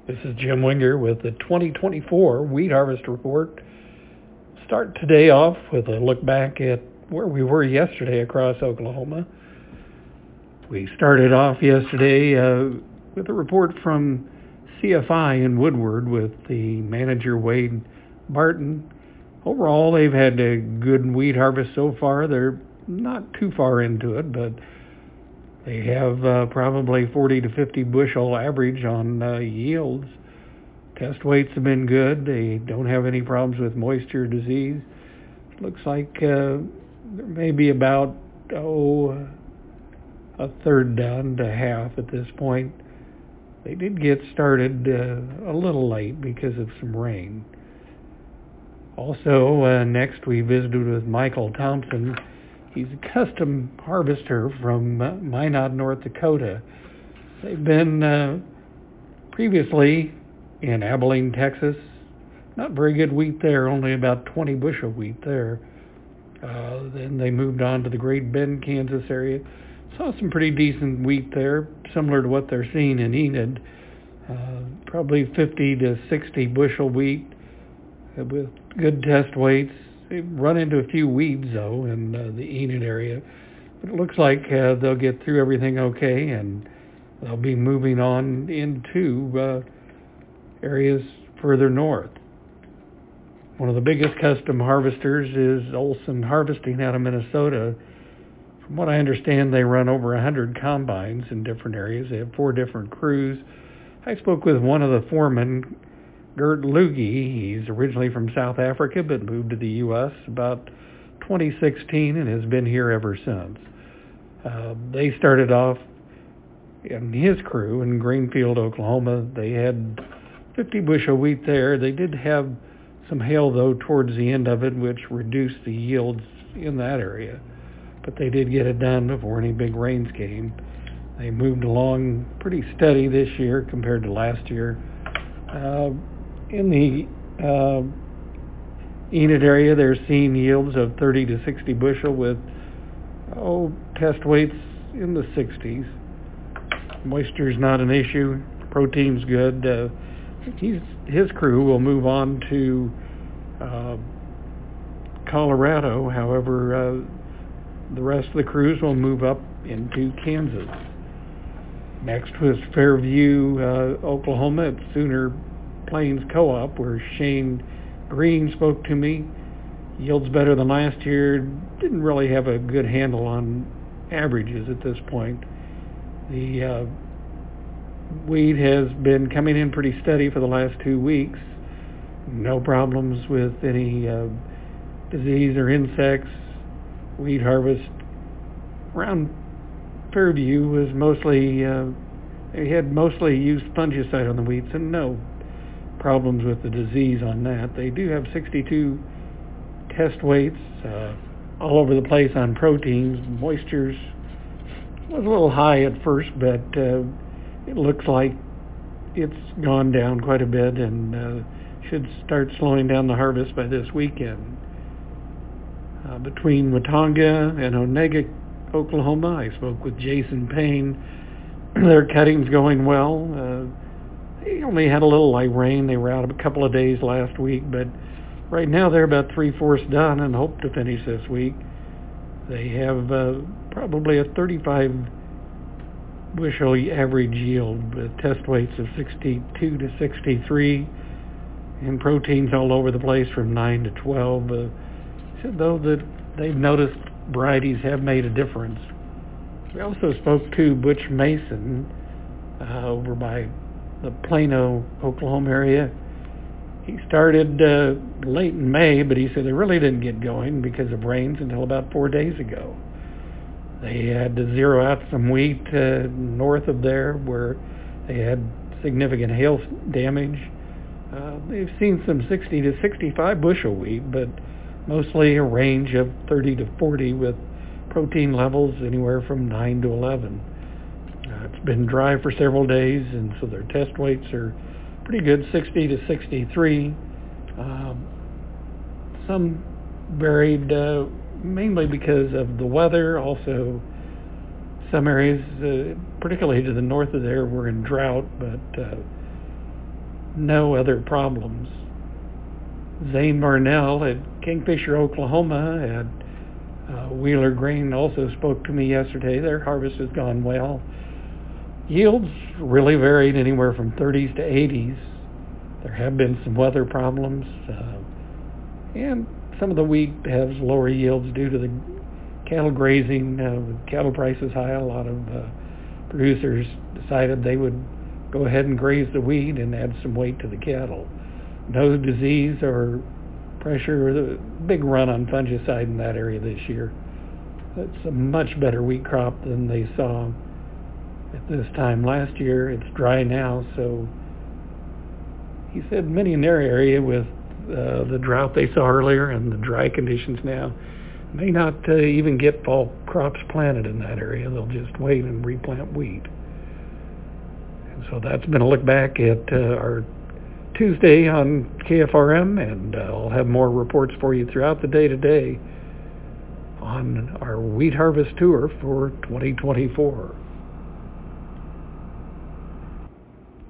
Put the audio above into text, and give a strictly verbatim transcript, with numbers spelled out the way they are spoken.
This is Jim Winger with the twenty twenty-four Wheat Harvest Report. Start today off with a look back at where we were yesterday across Oklahoma. We started off yesterday uh, with a report from C F I in Woodward with the manager Wade Barton. Overall, they've had a good wheat harvest so far. They're not too far into it, but they have uh, probably forty to fifty bushel average on uh, yields. Test weights have been good. They don't have any problems with moisture disease. Looks like uh, there may be about, oh, a third down to half at this point. They did get started uh, a little late because of some rain. Also, uh, next we visited with Michael Thompson. He's a custom harvester from uh, Minot, North Dakota. They've been uh, previously in Abilene, Texas. Not very good wheat there, only about twenty bushel wheat there. Uh, then they moved on to the Great Bend, Kansas area. Saw some pretty decent wheat there, similar to what they're seeing in Enid. Uh, probably fifty to sixty bushel wheat uh, with good test weights. They run into a few weeds, though, in uh, the Enid area. But it looks like uh, they'll get through everything okay, and they'll be moving on into uh, areas further north. One of the biggest custom harvesters is Olson Harvesting out of Minnesota. From what I understand, they run over one hundred combines in different areas. They have four different crews. I spoke with one of the foremen, Gert Lugie. He's originally from South Africa but moved to the U S about twenty sixteen and has been here ever since. Uh, they started off in his crew in Greenfield, Oklahoma. They had fifty bushel wheat there. They did have some hail, though, towards the end of it, which reduced the yields in that area. But they did get it done before any big rains came. They moved along pretty steady this year compared to last year. Uh, in the uh, Enid area, they're seeing yields of thirty to sixty bushel with, oh, test weights in the sixties. Moisture's not an issue. Protein's good. Uh, he's, his crew will move on to uh, Colorado. However, uh, the rest of the crews will move up into Kansas. Next was Fairview, uh, Oklahoma at Sooner Plains Co-op, where Shane Green spoke to me. Yields better than last year. Didn't really have a good handle on averages at this point. The uh, wheat has been coming in pretty steady for the last two weeks. No problems with any uh, disease or insects. Wheat harvest around Fairview was mostly, uh, they had mostly used fungicide on the wheats and no problems with the disease on that. They do have sixty-two test weights uh, all over the place on proteins. Moistures was a little high at first, but uh, it looks like it's gone down quite a bit and uh, should start slowing down the harvest by this weekend. Uh, between Watonga and Onega, Oklahoma, I spoke with Jason Payne. Their cutting's going well. Uh, they only had a little light rain. They were out a couple of days last week, but right now they're about three-fourths done and hope to finish this week. They have uh, probably a thirty-five bushel average yield with test weights of sixty-two to sixty-three and proteins all over the place from nine to twelve. Uh, said, though, that they've noticed varieties have made a difference. We also spoke to Butch Mason uh, over by the Plano, Oklahoma area. He started uh, late in May, but he said they really didn't get going because of rains until about four days ago. They had to zero out some wheat uh, north of there where they had significant hail damage. Uh, they've seen some sixty to sixty-five bushel wheat, but mostly a range of thirty to forty with protein levels anywhere from nine to eleven. Uh, it's been dry for several days, and so their test weights are pretty good, sixty to sixty-three. Um, some varied uh, mainly because of the weather. Also, some areas, uh, particularly to the north of there, were in drought, but uh, no other problems. Zane Marnell at Kingfisher, Oklahoma at uh, Wheeler Grain also spoke to me yesterday. Their harvest has gone well. Yields really varied anywhere from thirties to eighties. There have been some weather problems, uh, and some of the wheat has lower yields due to the cattle grazing. Uh, with cattle prices high, a lot of uh, producers decided they would go ahead and graze the wheat and add some weight to the cattle. Nose disease or pressure, the big run on fungicide in that area this year. It's a much better wheat crop than they saw at this time last year. It's dry now, so he said many in their area with uh, the drought they saw earlier and the dry conditions now may not uh, even get fall crops planted in that area. They'll just wait and replant wheat. And so that's been a look back at uh, our Tuesday on K F R M, and uh, I'll have more reports for you throughout the day today on our wheat harvest tour for twenty twenty-four.